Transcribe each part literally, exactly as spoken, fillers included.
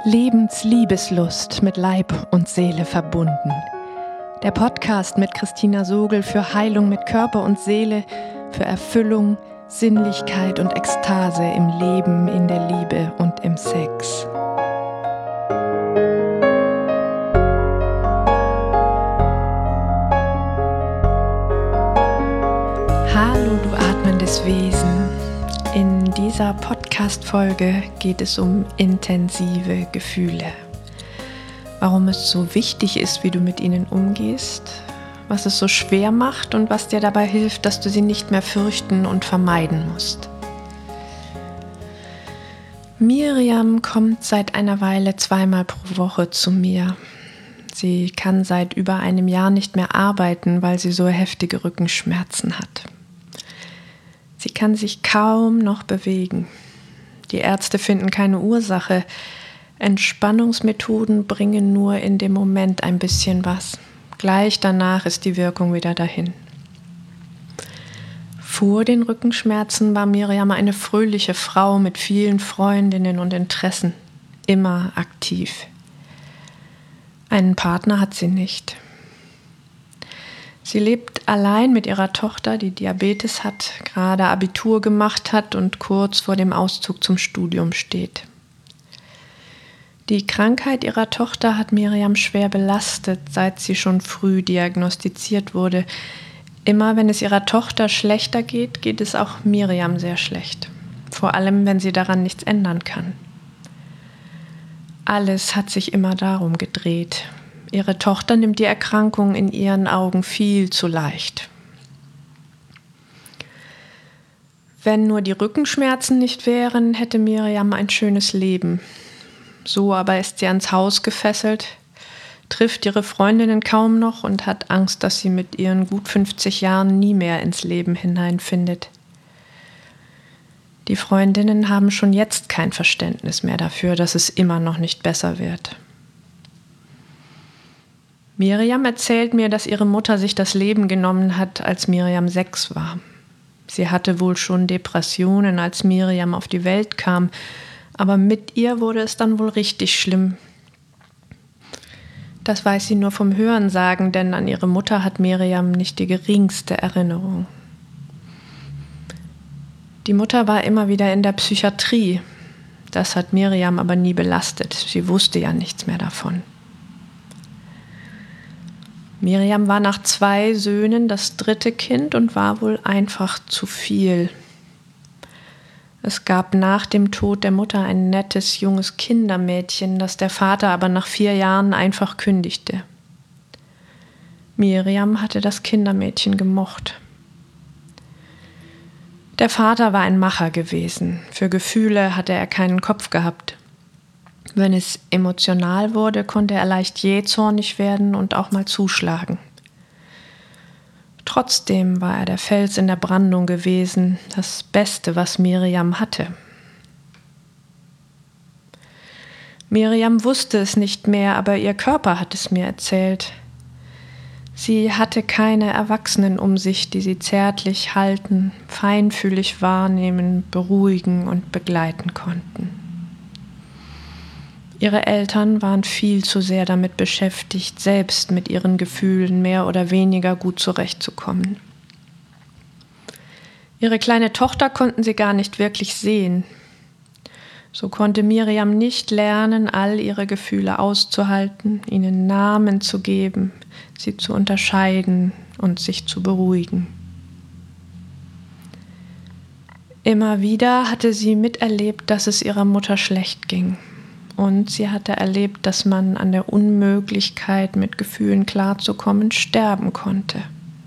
Lebensliebeslust mit Leib und Seele verbunden. Der Podcast mit Christina Sogel für Heilung mit Körper und Seele, für Erfüllung, Sinnlichkeit und Ekstase im Leben, in der Liebe und im Sex. Hallo, du atmendes Wesen. In dieser Podcast-Folge geht es um intensive Gefühle. Warum es so wichtig ist, wie du mit ihnen umgehst, was es so schwer macht und was dir dabei hilft, dass du sie nicht mehr fürchten und vermeiden musst. Miriam kommt seit einer Weile zweimal pro Woche zu mir. Sie kann seit über einem Jahr nicht mehr arbeiten, weil sie so heftige Rückenschmerzen hat. Sie kann sich kaum noch bewegen. Die Ärzte finden keine Ursache. Entspannungsmethoden bringen nur in dem Moment ein bisschen was. Gleich danach ist die Wirkung wieder dahin. Vor den Rückenschmerzen war Miriam eine fröhliche Frau mit vielen Freundinnen und Interessen, immer aktiv. Einen Partner hat sie nicht. Sie lebt allein mit ihrer Tochter, die Diabetes hat, gerade Abitur gemacht hat und kurz vor dem Auszug zum Studium steht. Die Krankheit ihrer Tochter hat Miriam schwer belastet, seit sie schon früh diagnostiziert wurde. Immer wenn es ihrer Tochter schlechter geht, geht es auch Miriam sehr schlecht. Vor allem, wenn sie daran nichts ändern kann. Alles hat sich immer darum gedreht. Ihre Tochter nimmt die Erkrankung in ihren Augen viel zu leicht. Wenn nur die Rückenschmerzen nicht wären, hätte Miriam ein schönes Leben. So aber ist sie ans Haus gefesselt, trifft ihre Freundinnen kaum noch und hat Angst, dass sie mit ihren gut fünfzig Jahren nie mehr ins Leben hineinfindet. Die Freundinnen haben schon jetzt kein Verständnis mehr dafür, dass es immer noch nicht besser wird. Miriam erzählt mir, dass ihre Mutter sich das Leben genommen hat, als Miriam sechs war. Sie hatte wohl schon Depressionen, als Miriam auf die Welt kam, aber mit ihr wurde es dann wohl richtig schlimm. Das weiß sie nur vom Hörensagen, denn an ihre Mutter hat Miriam nicht die geringste Erinnerung. Die Mutter war immer wieder in der Psychiatrie. Das hat Miriam aber nie belastet. Sie wusste ja nichts mehr davon. Miriam war nach zwei Söhnen das dritte Kind und war wohl einfach zu viel. Es gab nach dem Tod der Mutter ein nettes, junges Kindermädchen, das der Vater aber nach vier Jahren einfach kündigte. Miriam hatte das Kindermädchen gemocht. Der Vater war ein Macher gewesen. Für Gefühle hatte er keinen Kopf gehabt. Wenn es emotional wurde, konnte er leicht jähzornig werden und auch mal zuschlagen. Trotzdem war er der Fels in der Brandung gewesen, das Beste, was Miriam hatte. Miriam wusste es nicht mehr, aber ihr Körper hat es mir erzählt. Sie hatte keine Erwachsenen um sich, die sie zärtlich halten, feinfühlig wahrnehmen, beruhigen und begleiten konnten. Ihre Eltern waren viel zu sehr damit beschäftigt, selbst mit ihren Gefühlen mehr oder weniger gut zurechtzukommen. Ihre kleine Tochter konnten sie gar nicht wirklich sehen. So konnte Miriam nicht lernen, all ihre Gefühle auszuhalten, ihnen Namen zu geben, sie zu unterscheiden und sich zu beruhigen. Immer wieder hatte sie miterlebt, dass es ihrer Mutter schlecht ging. Und sie hatte erlebt, dass man an der Unmöglichkeit, mit Gefühlen klarzukommen, sterben konnte.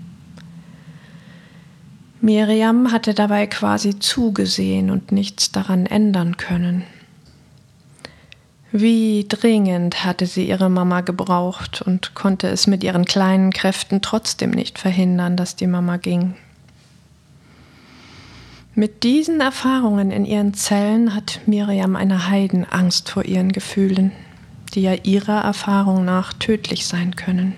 Miriam hatte dabei quasi zugesehen und nichts daran ändern können. Wie dringend hatte sie ihre Mama gebraucht und konnte es mit ihren kleinen Kräften trotzdem nicht verhindern, dass die Mama ging. Mit diesen Erfahrungen in ihren Zellen hat Miriam eine Heidenangst vor ihren Gefühlen, die ja ihrer Erfahrung nach tödlich sein können.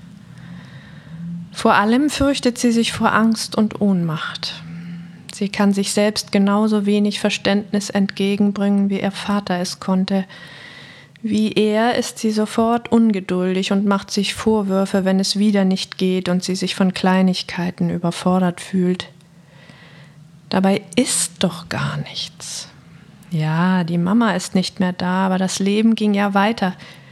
Vor allem fürchtet sie sich vor Angst und Ohnmacht. Sie kann sich selbst genauso wenig Verständnis entgegenbringen, wie ihr Vater es konnte, Wie er ist sie sofort ungeduldig und macht sich Vorwürfe, wenn es wieder nicht geht und sie sich von Kleinigkeiten überfordert fühlt. Dabei ist doch gar nichts. Ja, die Mama ist nicht mehr da, aber das Leben ging ja weiter.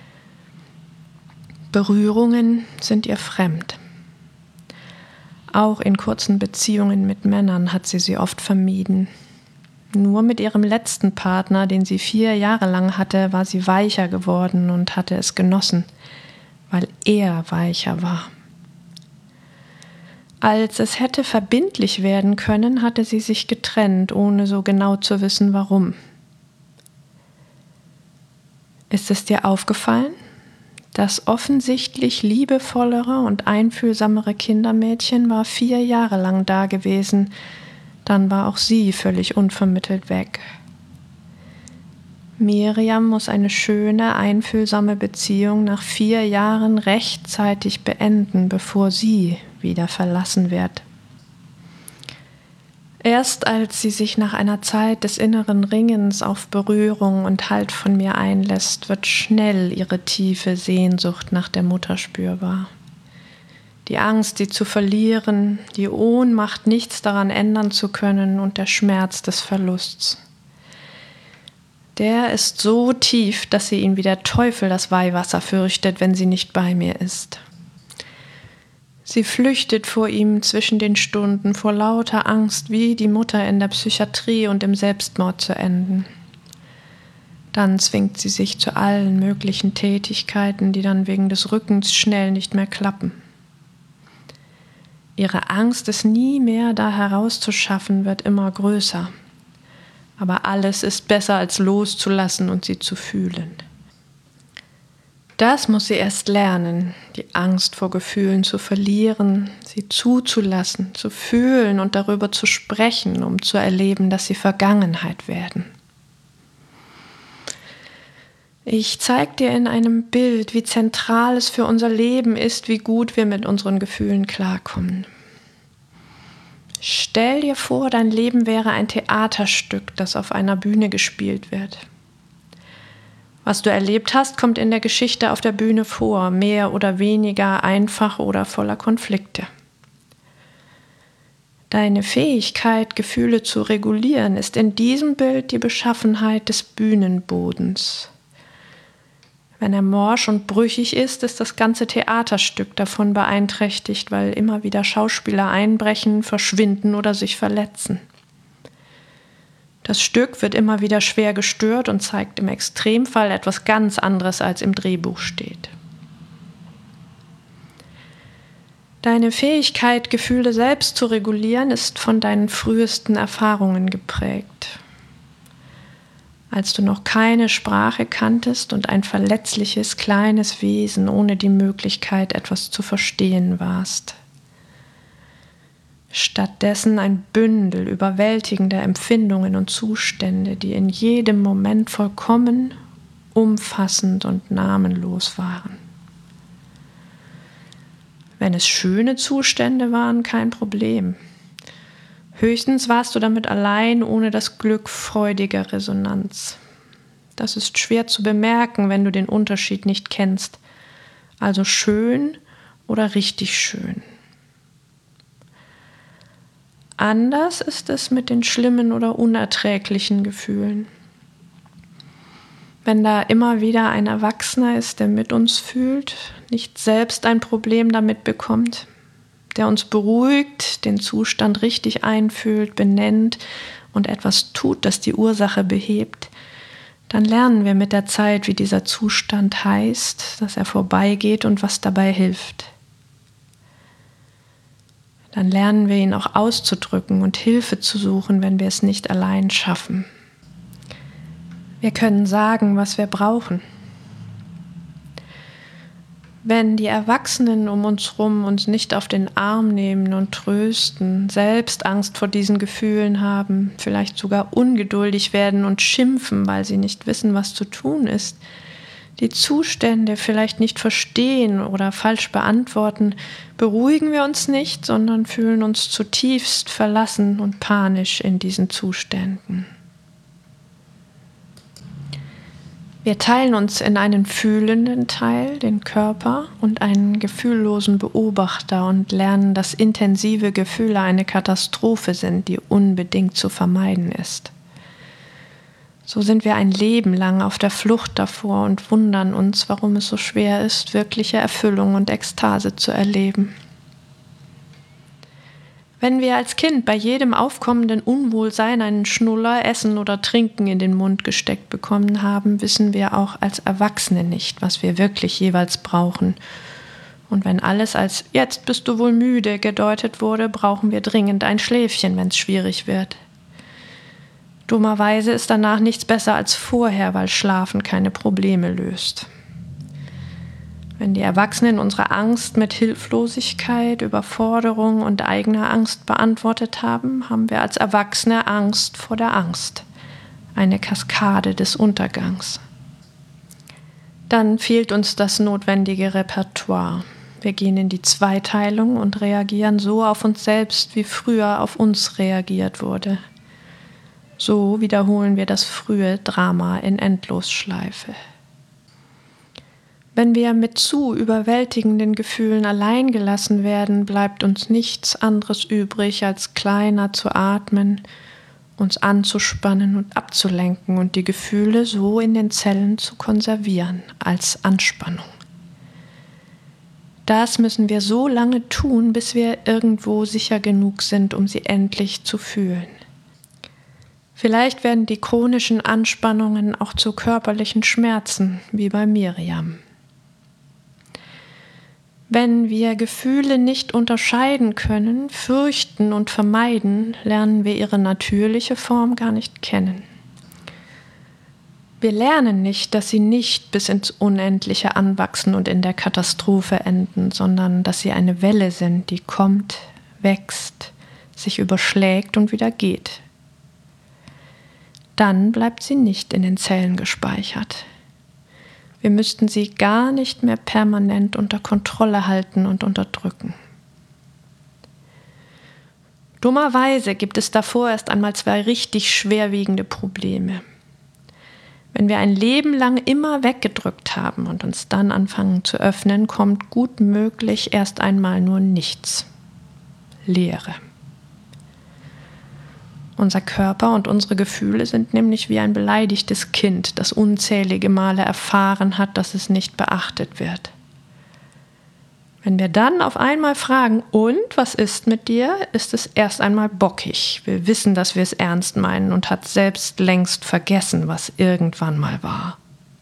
Berührungen sind ihr fremd. Auch in kurzen Beziehungen mit Männern hat sie sie oft vermieden. Nur mit ihrem letzten Partner, den sie vier Jahre lang hatte, war sie weicher geworden und hatte es genossen, weil er weicher war. Als es hätte verbindlich werden können, hatte sie sich getrennt, ohne so genau zu wissen, warum. Ist es dir aufgefallen? Das offensichtlich liebevollere und einfühlsamere Kindermädchen war vier Jahre lang da gewesen, dann war auch sie völlig unvermittelt weg. Miriam muss eine schöne, einfühlsame Beziehung nach vier Jahren rechtzeitig beenden, bevor sie wieder verlassen wird. Erst als sie sich nach einer Zeit des inneren Ringens auf Berührung und Halt von mir einlässt, wird schnell ihre tiefe Sehnsucht nach der Mutter spürbar. Die Angst, sie zu verlieren, die Ohnmacht, nichts daran ändern zu können und der Schmerz des Verlusts. Der ist so tief, dass sie ihn wie der Teufel das Weihwasser fürchtet, wenn sie nicht bei mir ist. Sie flüchtet vor ihm zwischen den Stunden vor lauter Angst, wie die Mutter in der Psychiatrie und im Selbstmord zu enden. Dann zwingt sie sich zu allen möglichen Tätigkeiten, die dann wegen des Rückens schnell nicht mehr klappen. Ihre Angst, es nie mehr da herauszuschaffen, wird immer größer. Aber alles ist besser, als loszulassen und sie zu fühlen. Das muss sie erst lernen, die Angst vor Gefühlen zu verlieren, sie zuzulassen, zu fühlen und darüber zu sprechen, um zu erleben, dass sie Vergangenheit werden. Ich zeige dir in einem Bild, wie zentral es für unser Leben ist, wie gut wir mit unseren Gefühlen klarkommen. Stell dir vor, dein Leben wäre ein Theaterstück, das auf einer Bühne gespielt wird. Was du erlebt hast, kommt in der Geschichte auf der Bühne vor, mehr oder weniger einfach oder voller Konflikte. Deine Fähigkeit, Gefühle zu regulieren, ist in diesem Bild die Beschaffenheit des Bühnenbodens. Wenn er morsch und brüchig ist, ist das ganze Theaterstück davon beeinträchtigt, weil immer wieder Schauspieler einbrechen, verschwinden oder sich verletzen. Das Stück wird immer wieder schwer gestört und zeigt im Extremfall etwas ganz anderes, als im Drehbuch steht. Deine Fähigkeit, Gefühle selbst zu regulieren, ist von deinen frühesten Erfahrungen geprägt. Als du noch keine Sprache kanntest und ein verletzliches, kleines Wesen ohne die Möglichkeit, etwas zu verstehen warst. Stattdessen ein Bündel überwältigender Empfindungen und Zustände, die in jedem Moment vollkommen, umfassend und namenlos waren. Wenn es schöne Zustände waren, kein Problem. Höchstens warst du damit allein, ohne das Glück freudiger Resonanz. Das ist schwer zu bemerken, wenn du den Unterschied nicht kennst. Also schön oder richtig schön. Anders ist es mit den schlimmen oder unerträglichen Gefühlen. Wenn da immer wieder ein Erwachsener ist, der mit uns fühlt, nicht selbst ein Problem damit bekommt, der uns beruhigt, den Zustand richtig einfühlt, benennt und etwas tut, das die Ursache behebt, dann lernen wir mit der Zeit, wie dieser Zustand heißt, dass er vorbeigeht und was dabei hilft. Dann lernen wir ihn auch auszudrücken und Hilfe zu suchen, wenn wir es nicht allein schaffen. Wir können sagen, was wir brauchen. Wenn die Erwachsenen um uns herum uns nicht auf den Arm nehmen und trösten, selbst Angst vor diesen Gefühlen haben, vielleicht sogar ungeduldig werden und schimpfen, weil sie nicht wissen, was zu tun ist, die Zustände vielleicht nicht verstehen oder falsch beantworten, beruhigen wir uns nicht, sondern fühlen uns zutiefst verlassen und panisch in diesen Zuständen. Wir teilen uns in einen fühlenden Teil, den Körper, und einen gefühllosen Beobachter und lernen, dass intensive Gefühle eine Katastrophe sind, die unbedingt zu vermeiden ist. So sind wir ein Leben lang auf der Flucht davor und wundern uns, warum es so schwer ist, wirkliche Erfüllung und Ekstase zu erleben. Wenn wir als Kind bei jedem aufkommenden Unwohlsein einen Schnuller, Essen oder Trinken in den Mund gesteckt bekommen haben, wissen wir auch als Erwachsene nicht, was wir wirklich jeweils brauchen. Und wenn alles als »jetzt bist du wohl müde« gedeutet wurde, brauchen wir dringend ein Schläfchen, wenn es schwierig wird. Dummerweise ist danach nichts besser als vorher, weil Schlafen keine Probleme löst. Wenn die Erwachsenen unsere Angst mit Hilflosigkeit, Überforderung und eigener Angst beantwortet haben, haben wir als Erwachsene Angst vor der Angst. Eine Kaskade des Untergangs. Dann fehlt uns das notwendige Repertoire. Wir gehen in die Zweiteilung und reagieren so auf uns selbst, wie früher auf uns reagiert wurde. So wiederholen wir das frühe Drama in Endlosschleife. Wenn wir mit zu überwältigenden Gefühlen allein gelassen werden, bleibt uns nichts anderes übrig, als kleiner zu atmen, uns anzuspannen und abzulenken und die Gefühle so in den Zellen zu konservieren, als Anspannung. Das müssen wir so lange tun, bis wir irgendwo sicher genug sind, um sie endlich zu fühlen. Vielleicht werden die chronischen Anspannungen auch zu körperlichen Schmerzen, wie bei Miriam. Wenn wir Gefühle nicht unterscheiden können, fürchten und vermeiden, lernen wir ihre natürliche Form gar nicht kennen. Wir lernen nicht, dass sie nicht bis ins Unendliche anwachsen und in der Katastrophe enden, sondern dass sie eine Welle sind, die kommt, wächst, sich überschlägt und wieder geht. Dann bleibt sie nicht in den Zellen gespeichert. Wir müssten sie gar nicht mehr permanent unter Kontrolle halten und unterdrücken. Dummerweise gibt es davor erst einmal zwei richtig schwerwiegende Probleme. Wenn wir ein Leben lang immer weggedrückt haben und uns dann anfangen zu öffnen, kommt gut möglich erst einmal nur nichts. Leere. Unser Körper und unsere Gefühle sind nämlich wie ein beleidigtes Kind, das unzählige Male erfahren hat, dass es nicht beachtet wird. Wenn wir dann auf einmal fragen, und, was ist mit dir, ist es erst einmal bockig. Wir wissen, dass wir es ernst meinen und hat selbst längst vergessen, was irgendwann mal war.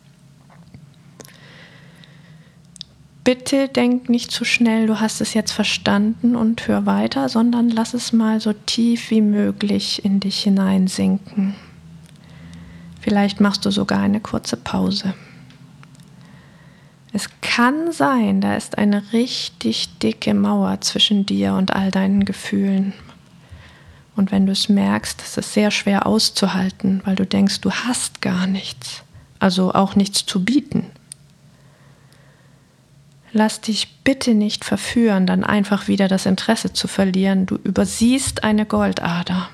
Bitte denk nicht zu schnell, du hast es jetzt verstanden und hör weiter, sondern lass es mal so tief wie möglich in dich hineinsinken. Vielleicht machst du sogar eine kurze Pause. Es kann sein, da ist eine richtig dicke Mauer zwischen dir und all deinen Gefühlen. Und wenn du es merkst, ist es sehr schwer auszuhalten, weil du denkst, du hast gar nichts, also auch nichts zu bieten. Lass dich bitte nicht verführen, dann einfach wieder das Interesse zu verlieren. Du übersiehst eine Goldader.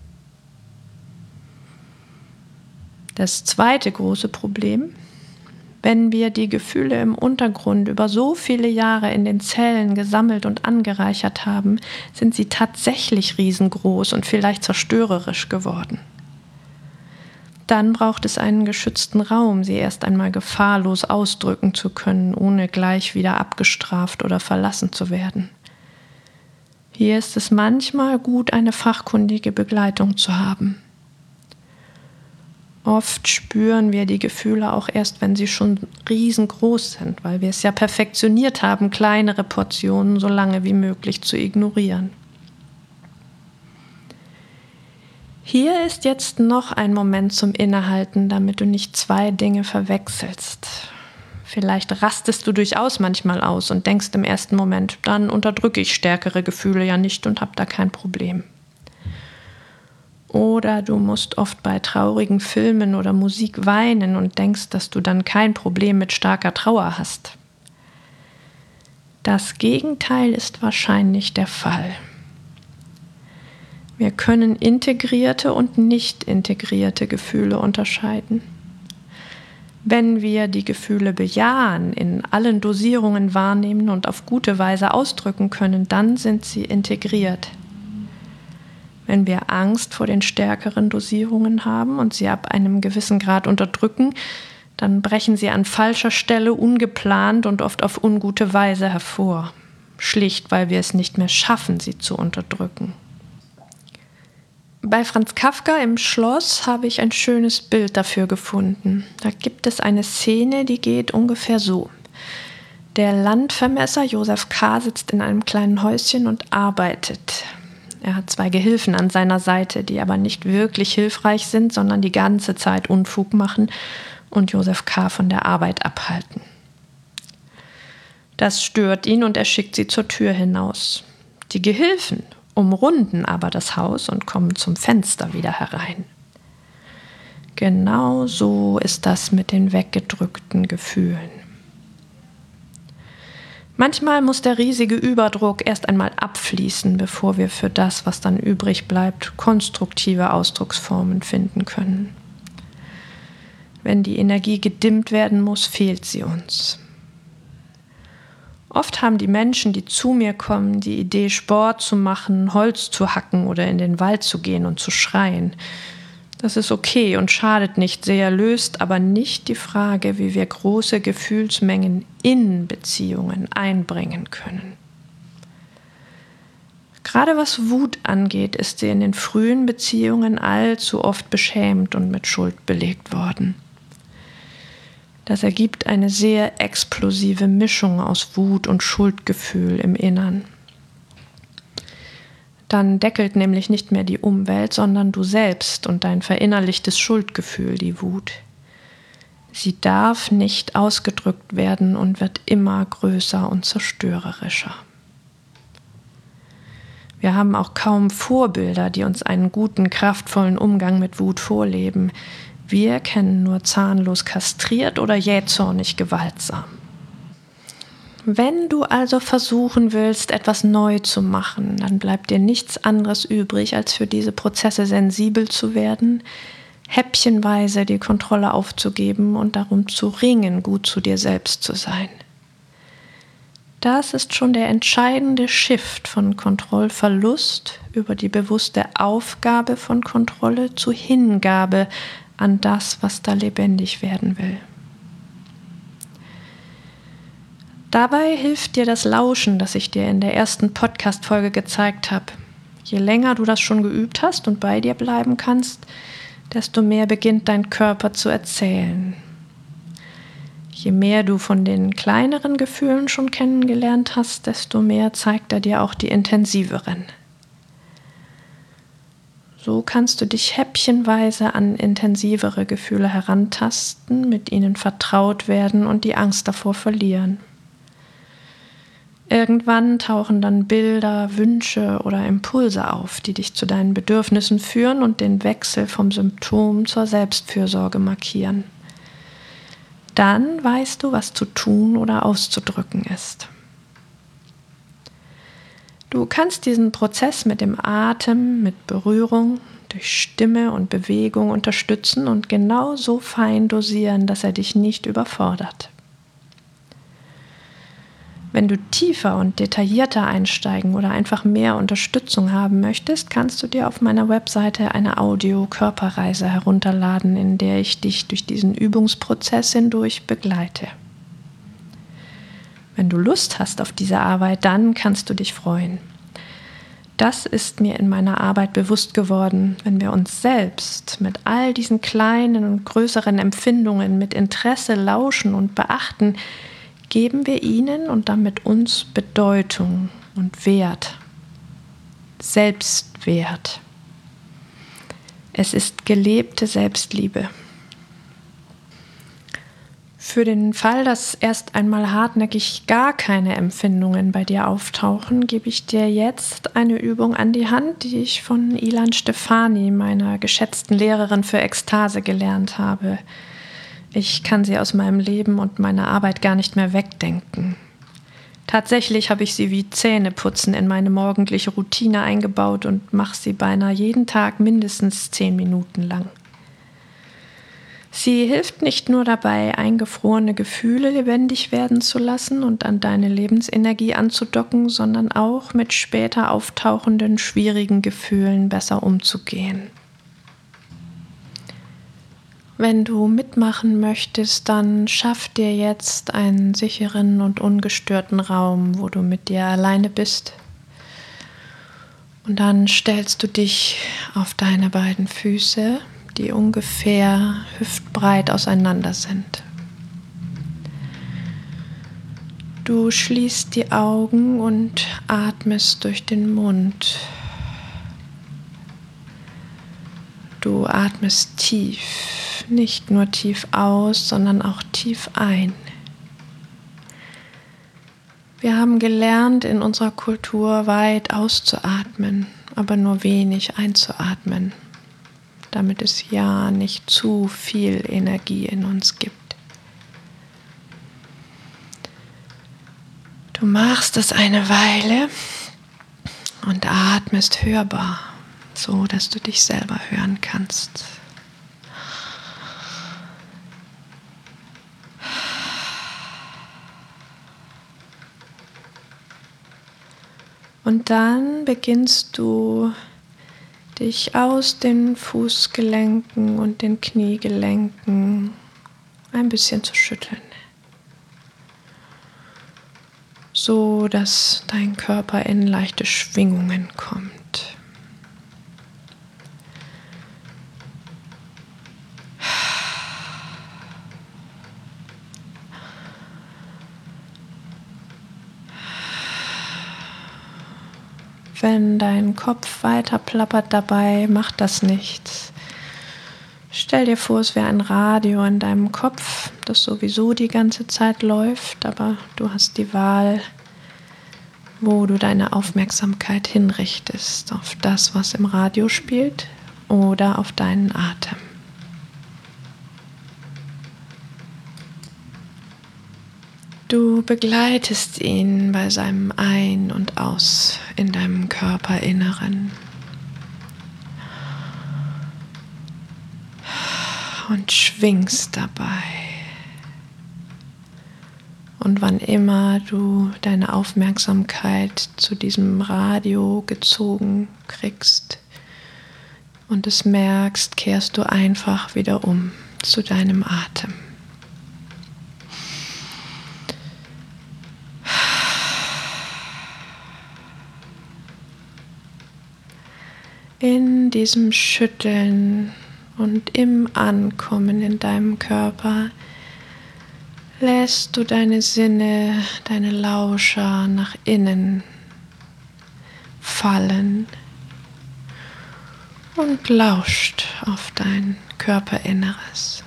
Das zweite große Problem: Wenn wir die Gefühle im Untergrund über so viele Jahre in den Zellen gesammelt und angereichert haben, sind sie tatsächlich riesengroß und vielleicht zerstörerisch geworden. Dann braucht es einen geschützten Raum, sie erst einmal gefahrlos ausdrücken zu können, ohne gleich wieder abgestraft oder verlassen zu werden. Hier ist es manchmal gut, eine fachkundige Begleitung zu haben. Oft spüren wir die Gefühle auch erst, wenn sie schon riesengroß sind, weil wir es ja perfektioniert haben, kleinere Portionen so lange wie möglich zu ignorieren. Hier ist jetzt noch ein Moment zum Innehalten, damit du nicht zwei Dinge verwechselst. Vielleicht rastest du durchaus manchmal aus und denkst im ersten Moment, dann unterdrücke ich stärkere Gefühle ja nicht und habe da kein Problem. Oder du musst oft bei traurigen Filmen oder Musik weinen und denkst, dass du dann kein Problem mit starker Trauer hast. Das Gegenteil ist wahrscheinlich der Fall. Wir können integrierte und nicht integrierte Gefühle unterscheiden. Wenn wir die Gefühle bejahen, in allen Dosierungen wahrnehmen und auf gute Weise ausdrücken können, dann sind sie integriert. Wenn wir Angst vor den stärkeren Dosierungen haben und sie ab einem gewissen Grad unterdrücken, dann brechen sie an falscher Stelle ungeplant und oft auf ungute Weise hervor. Schlicht, weil wir es nicht mehr schaffen, sie zu unterdrücken. Bei Franz Kafka im Schloss habe ich ein schönes Bild dafür gefunden. Da gibt es eine Szene, die geht ungefähr so. Der Landvermesser Joseph K. sitzt in einem kleinen Häuschen und arbeitet. Er hat zwei Gehilfen an seiner Seite, die aber nicht wirklich hilfreich sind, sondern die ganze Zeit Unfug machen und Joseph K. von der Arbeit abhalten. Das stört ihn und er schickt sie zur Tür hinaus. Die Gehilfen umrunden aber das Haus und kommen zum Fenster wieder herein. Genau so ist das mit den weggedrückten Gefühlen. Manchmal muss der riesige Überdruck erst einmal abfließen, bevor wir für das, was dann übrig bleibt, konstruktive Ausdrucksformen finden können. Wenn die Energie gedimmt werden muss, fehlt sie uns. Oft haben die Menschen, die zu mir kommen, die Idee, Sport zu machen, Holz zu hacken oder in den Wald zu gehen und zu schreien. Das ist okay und schadet nicht sehr, löst aber nicht die Frage, wie wir große Gefühlsmengen in Beziehungen einbringen können. Gerade was Wut angeht, ist sie in den frühen Beziehungen allzu oft beschämt und mit Schuld belegt worden. Das ergibt eine sehr explosive Mischung aus Wut und Schuldgefühl im Innern. Dann deckelt nämlich nicht mehr die Umwelt, sondern du selbst und dein verinnerlichtes Schuldgefühl die Wut. Sie darf nicht ausgedrückt werden und wird immer größer und zerstörerischer. Wir haben auch kaum Vorbilder, die uns einen guten, kraftvollen Umgang mit Wut vorleben. Wir kennen nur zahnlos kastriert oder jähzornig gewaltsam. Wenn du also versuchen willst, etwas neu zu machen, dann bleibt dir nichts anderes übrig, als für diese Prozesse sensibel zu werden, häppchenweise die Kontrolle aufzugeben und darum zu ringen, gut zu dir selbst zu sein. Das ist schon der entscheidende Shift von Kontrollverlust über die bewusste Aufgabe von Kontrolle zu Hingabe an das, was da lebendig werden will. Dabei hilft dir das Lauschen, das ich dir in der ersten Podcast-Folge gezeigt habe. Je länger du das schon geübt hast und bei dir bleiben kannst, desto mehr beginnt dein Körper zu erzählen. Je mehr du von den kleineren Gefühlen schon kennengelernt hast, desto mehr zeigt er dir auch die intensiveren. So kannst du dich häppchenweise an intensivere Gefühle herantasten, mit ihnen vertraut werden und die Angst davor verlieren. Irgendwann tauchen dann Bilder, Wünsche oder Impulse auf, die dich zu deinen Bedürfnissen führen und den Wechsel vom Symptom zur Selbstfürsorge markieren. Dann weißt du, was zu tun oder auszudrücken ist. Du kannst diesen Prozess mit dem Atem, mit Berührung, durch Stimme und Bewegung unterstützen und genau so fein dosieren, dass er dich nicht überfordert. Wenn du tiefer und detaillierter einsteigen oder einfach mehr Unterstützung haben möchtest, kannst du dir auf meiner Webseite eine Audio-Körperreise herunterladen, in der ich dich durch diesen Übungsprozess hindurch begleite. Wenn du Lust hast auf diese Arbeit, dann kannst du dich freuen. Das ist mir in meiner Arbeit bewusst geworden, wenn wir uns selbst mit all diesen kleinen und größeren Empfindungen mit Interesse lauschen und beachten, geben wir ihnen und damit uns Bedeutung und Wert, Selbstwert. Es ist gelebte Selbstliebe. Für den Fall, dass erst einmal hartnäckig gar keine Empfindungen bei dir auftauchen, gebe ich dir jetzt eine Übung an die Hand, die ich von Ilan Stefani, meiner geschätzten Lehrerin für Ekstase, gelernt habe. Ich kann sie aus meinem Leben und meiner Arbeit gar nicht mehr wegdenken. Tatsächlich habe ich sie wie Zähneputzen in meine morgendliche Routine eingebaut und mache sie beinahe jeden Tag mindestens zehn Minuten lang. Sie hilft nicht nur dabei, eingefrorene Gefühle lebendig werden zu lassen und an deine Lebensenergie anzudocken, sondern auch mit später auftauchenden, schwierigen Gefühlen besser umzugehen. Wenn du mitmachen möchtest, dann schaff dir jetzt einen sicheren und ungestörten Raum, wo du mit dir alleine bist. Und dann stellst du dich auf deine beiden Füße, die ungefähr hüftbreit auseinander sind. Du schließt die Augen und atmest durch den Mund. Du atmest tief, nicht nur tief aus, sondern auch tief ein. Wir haben gelernt, in unserer Kultur weit auszuatmen, aber nur wenig einzuatmen, damit es ja nicht zu viel Energie in uns gibt. Du machst es eine Weile und atmest hörbar, so dass du dich selber hören kannst. Und dann beginnst du, dich aus den Fußgelenken und den Kniegelenken ein bisschen zu schütteln, so dass dein Körper in leichte Schwingungen kommt. Wenn dein Kopf weiter plappert dabei, macht das nichts. Stell dir vor, es wäre ein Radio in deinem Kopf, das sowieso die ganze Zeit läuft, aber du hast die Wahl, wo du deine Aufmerksamkeit hinrichtest, auf das, was im Radio spielt oder auf deinen Atem. Du begleitest ihn bei seinem Ein- und Aus in deinem Körperinneren und schwingst dabei. Und wann immer du deine Aufmerksamkeit zu diesem Radio gezogen kriegst und es merkst, kehrst du einfach wieder um zu deinem Atem. In diesem Schütteln und im Ankommen in deinem Körper lässt du deine Sinne, deine Lauscher nach innen fallen und lauscht auf dein Körperinneres.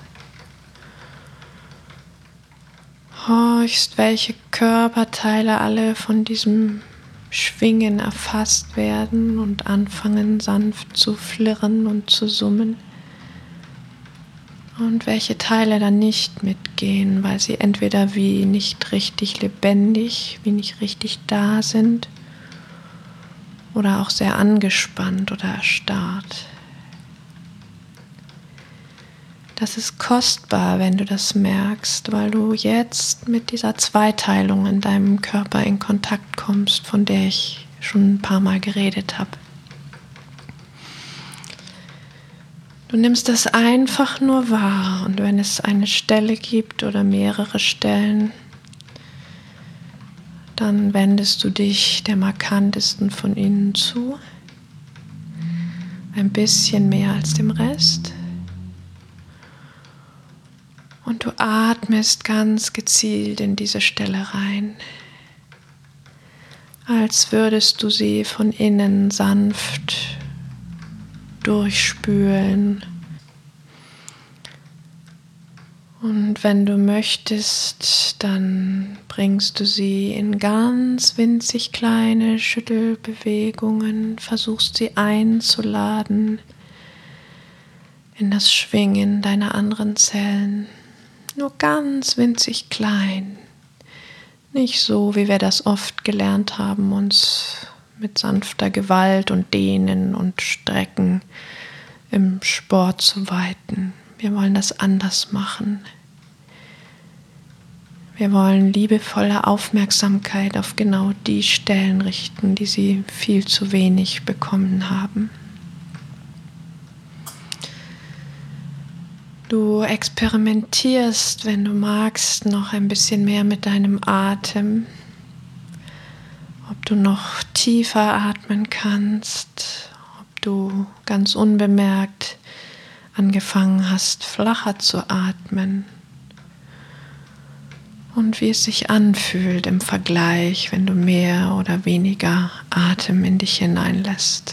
Horchst, welche Körperteile alle von diesem Schwingen erfasst werden und anfangen sanft zu flirren und zu summen. Und welche Teile dann nicht mitgehen, weil sie entweder wie nicht richtig lebendig, wie nicht richtig da sind oder auch sehr angespannt oder erstarrt. Das ist kostbar, wenn du das merkst, weil du jetzt mit dieser Zweiteilung in deinem Körper in Kontakt kommst, von der ich schon ein paar Mal geredet habe. Du nimmst das einfach nur wahr und wenn es eine Stelle gibt oder mehrere Stellen, dann wendest du dich der markantesten von ihnen zu, ein bisschen mehr als dem Rest. Und du atmest ganz gezielt in diese Stelle rein, als würdest du sie von innen sanft durchspülen. Und wenn du möchtest, dann bringst du sie in ganz winzig kleine Schüttelbewegungen, versuchst sie einzuladen in das Schwingen deiner anderen Zellen. Nur ganz winzig klein. Nicht so, wie wir das oft gelernt haben, uns mit sanfter Gewalt und Dehnen und Strecken im Sport zu weiten. Wir wollen das anders machen. Wir wollen liebevolle Aufmerksamkeit auf genau die Stellen richten, die sie viel zu wenig bekommen haben. Du experimentierst, wenn du magst, noch ein bisschen mehr mit deinem Atem. Ob du noch tiefer atmen kannst, ob du ganz unbemerkt angefangen hast, flacher zu atmen. Und wie es sich anfühlt im Vergleich, wenn du mehr oder weniger Atem in dich hineinlässt.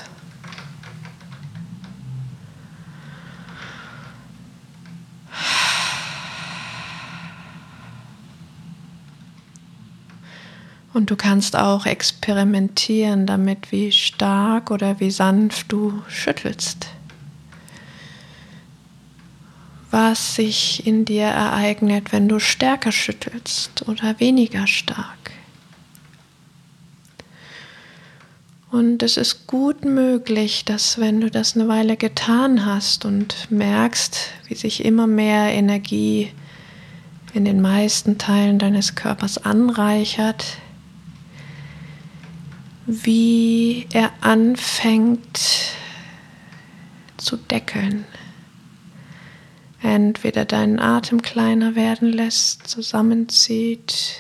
Und du kannst auch experimentieren damit, wie stark oder wie sanft du schüttelst. Was sich in dir ereignet, wenn du stärker schüttelst oder weniger stark. Und es ist gut möglich, dass wenn du das eine Weile getan hast und merkst, wie sich immer mehr Energie in den meisten Teilen deines Körpers anreichert, wie er anfängt zu deckeln. Entweder deinen Atem kleiner werden lässt, zusammenzieht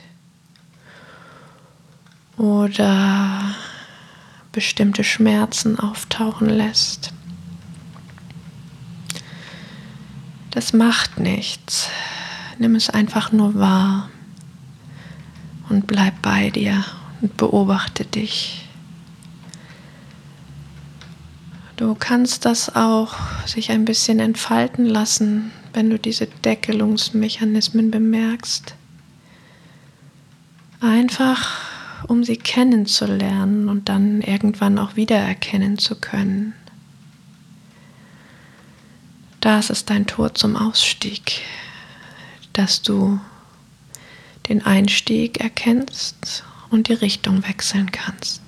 oder bestimmte Schmerzen auftauchen lässt. Das macht nichts. Nimm es einfach nur wahr und bleib bei dir und beobachte dich. Du kannst das auch sich ein bisschen entfalten lassen, wenn du diese Deckelungsmechanismen bemerkst. Einfach, um sie kennenzulernen und dann irgendwann auch wiedererkennen zu können. Das ist dein Tor zum Ausstieg, dass du den Einstieg erkennst und die Richtung wechseln kannst.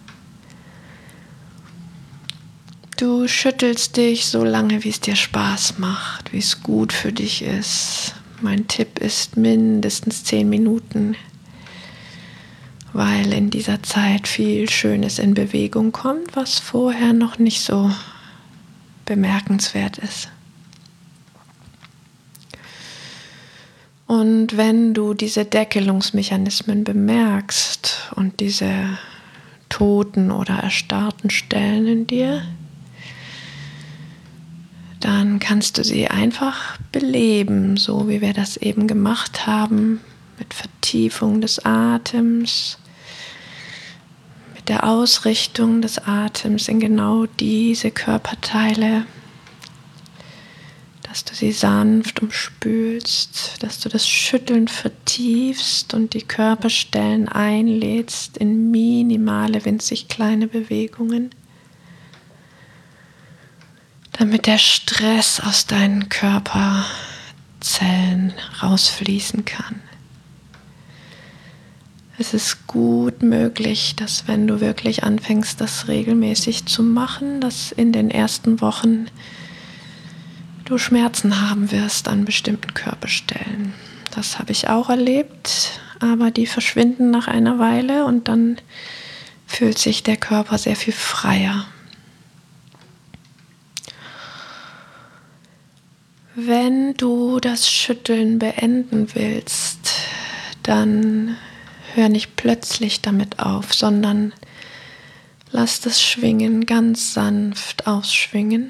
Du schüttelst dich so lange, wie es dir Spaß macht, wie es gut für dich ist. Mein Tipp ist mindestens zehn Minuten, weil in dieser Zeit viel Schönes in Bewegung kommt, was vorher noch nicht so bemerkenswert ist. Und wenn du diese Deckelungsmechanismen bemerkst und diese toten oder erstarrten Stellen in dir, dann kannst du sie einfach beleben, so wie wir das eben gemacht haben, mit Vertiefung des Atems, mit der Ausrichtung des Atems in genau diese Körperteile, dass du sie sanft umspülst, dass du das Schütteln vertiefst und die Körperstellen einlädst in minimale, winzig kleine Bewegungen, damit der Stress aus deinen Körperzellen rausfließen kann. Es ist gut möglich, dass wenn du wirklich anfängst, das regelmäßig zu machen, dass in den ersten Wochen du Schmerzen haben wirst an bestimmten Körperstellen. Das habe ich auch erlebt, aber die verschwinden nach einer Weile und dann fühlt sich der Körper sehr viel freier. Wenn du das Schütteln beenden willst, dann hör nicht plötzlich damit auf, sondern lass das Schwingen ganz sanft ausschwingen.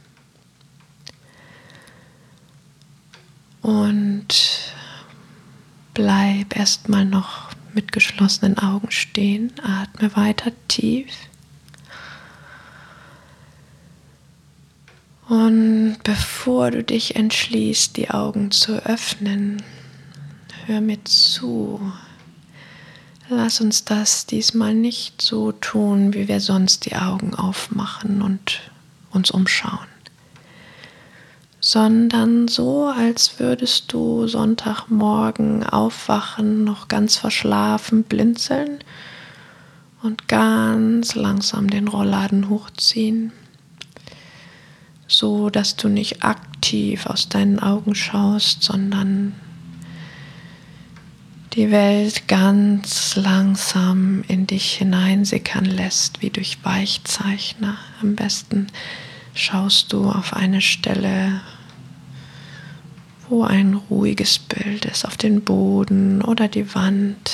Und bleib erstmal noch mit geschlossenen Augen stehen, atme weiter tief. Und bevor du dich entschließt, die Augen zu öffnen, hör mir zu. Lass uns das diesmal nicht so tun, wie wir sonst die Augen aufmachen und uns umschauen, sondern so, als würdest du Sonntagmorgen aufwachen, noch ganz verschlafen, blinzeln und ganz langsam den Rollladen hochziehen, so dass du nicht aktiv aktiv aus deinen Augen schaust, sondern die Welt ganz langsam in dich hineinsickern lässt, wie durch Weichzeichner. Am besten schaust du auf eine Stelle, wo ein ruhiges Bild ist, auf den Boden oder die Wand.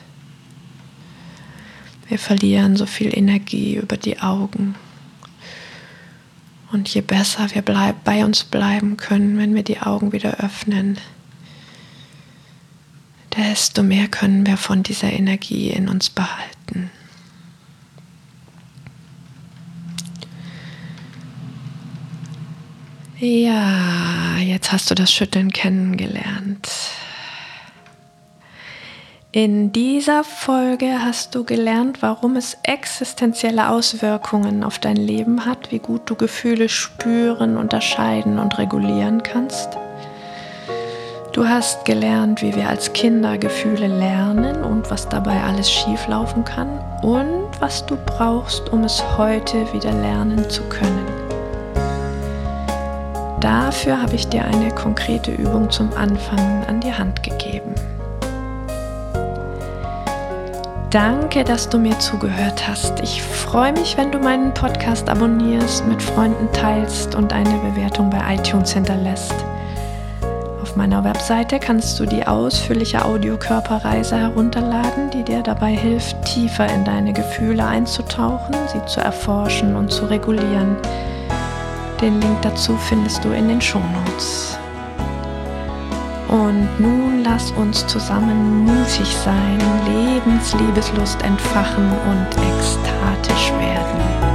Wir verlieren so viel Energie über die Augen. Und je besser wir bleib, bei uns bleiben können, wenn wir die Augen wieder öffnen, desto mehr können wir von dieser Energie in uns behalten. Ja, jetzt hast du das Schütteln kennengelernt. In dieser Folge hast du gelernt, warum es existenzielle Auswirkungen auf dein Leben hat, wie gut du Gefühle spüren, unterscheiden und regulieren kannst. Du hast gelernt, wie wir als Kinder Gefühle lernen und was dabei alles schieflaufen kann und was du brauchst, um es heute wieder lernen zu können. Dafür habe ich dir eine konkrete Übung zum Anfang an die Hand gegeben. Danke, dass du mir zugehört hast. Ich freue mich, wenn du meinen Podcast abonnierst, mit Freunden teilst und eine Bewertung bei iTunes hinterlässt. Auf meiner Webseite kannst du die ausführliche Audiokörperreise herunterladen, die dir dabei hilft, tiefer in deine Gefühle einzutauchen, sie zu erforschen und zu regulieren. Den Link dazu findest du in den Shownotes. Und nun lass uns zusammen mutig sein, Lebensliebeslust entfachen und ekstatisch werden.